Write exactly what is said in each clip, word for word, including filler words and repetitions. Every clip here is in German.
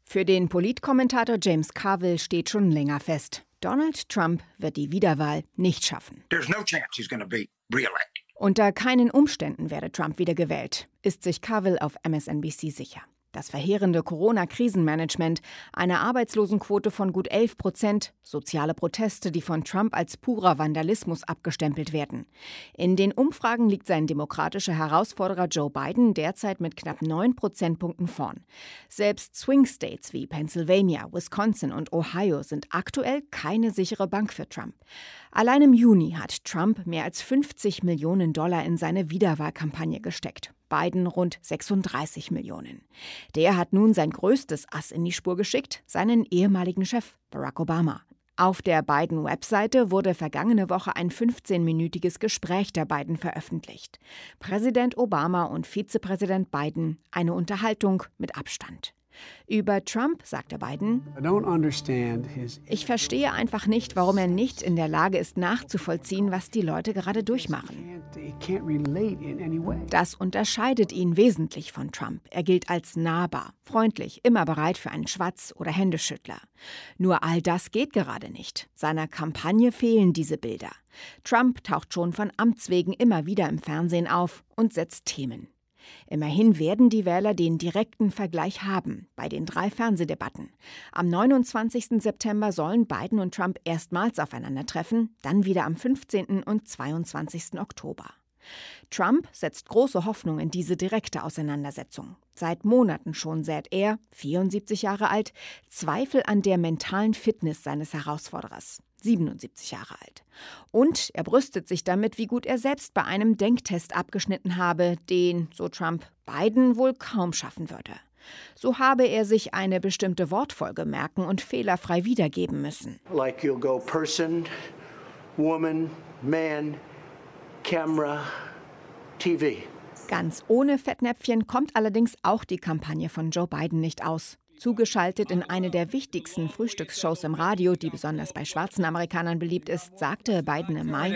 Für den Politkommentator James Carville steht schon länger fest: Donald Trump wird die Wiederwahl nicht schaffen. There's no chance he's going to be reelected. Unter keinen Umständen werde Trump wiedergewählt, ist sich Carville auf M S N B C sicher. Das verheerende Corona-Krisenmanagement, eine Arbeitslosenquote von gut elf Prozent, soziale Proteste, die von Trump als purer Vandalismus abgestempelt werden. In den Umfragen liegt sein demokratischer Herausforderer Joe Biden derzeit mit knapp neun Prozentpunkten vorn. Selbst Swing-States wie Pennsylvania, Wisconsin und Ohio sind aktuell keine sichere Bank für Trump. Allein im Juni hat Trump mehr als fünfzig Millionen Dollar in seine Wiederwahlkampagne gesteckt. Biden rund sechsunddreißig Millionen. Der hat nun sein größtes Ass in die Spur geschickt, seinen ehemaligen Chef Barack Obama. Auf der Biden-Webseite wurde vergangene Woche ein fünfzehnminütiges Gespräch der beiden veröffentlicht. Präsident Obama und Vizepräsident Biden, eine Unterhaltung mit Abstand. Über Trump sagte Biden: Ich verstehe einfach nicht, warum er nicht in der Lage ist, nachzuvollziehen, was die Leute gerade durchmachen. Das unterscheidet ihn wesentlich von Trump. Er gilt als nahbar, freundlich, immer bereit für einen Schwatz oder Händeschüttler. Nur all das geht gerade nicht. Seiner Kampagne fehlen diese Bilder. Trump taucht schon von Amts wegen immer wieder im Fernsehen auf und setzt Themen. Immerhin werden die Wähler den direkten Vergleich haben bei den drei Fernsehdebatten. Am neunundzwanzigsten September sollen Biden und Trump erstmals aufeinandertreffen, dann wieder am fünfzehnten und zweiundzwanzigsten Oktober. Trump setzt große Hoffnung in diese direkte Auseinandersetzung. Seit Monaten schon sät er, vierundsiebzig Jahre alt, Zweifel an der mentalen Fitness seines Herausforderers, siebenundsiebzig Jahre alt. Und er brüstet sich damit, wie gut er selbst bei einem Denktest abgeschnitten habe, den, so Trump, Biden wohl kaum schaffen würde. So habe er sich eine bestimmte Wortfolge merken und fehlerfrei wiedergeben müssen. Like you'll go person, woman, man, camera, T V. Ganz ohne Fettnäpfchen kommt allerdings auch die Kampagne von Joe Biden nicht aus. Zugeschaltet in eine der wichtigsten Frühstücksshows im Radio, die besonders bei schwarzen Amerikanern beliebt ist, sagte Biden im Mai: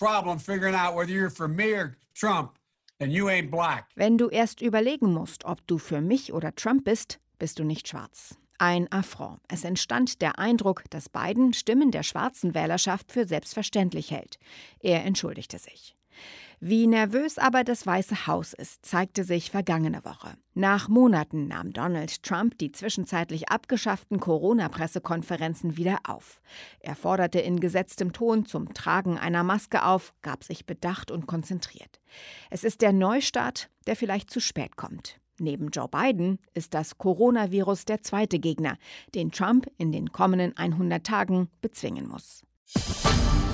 Wenn du erst überlegen musst, ob du für mich oder Trump bist, bist du nicht schwarz. Ein Affront. Es entstand der Eindruck, dass Biden Stimmen der schwarzen Wählerschaft für selbstverständlich hält. Er entschuldigte sich. Wie nervös aber das Weiße Haus ist, zeigte sich vergangene Woche. Nach Monaten nahm Donald Trump die zwischenzeitlich abgeschafften Corona-Pressekonferenzen wieder auf. Er forderte in gesetztem Ton zum Tragen einer Maske auf, gab sich bedacht und konzentriert. Es ist der Neustart, der vielleicht zu spät kommt. Neben Joe Biden ist das Coronavirus der zweite Gegner, den Trump in den kommenden hundert Tagen bezwingen muss.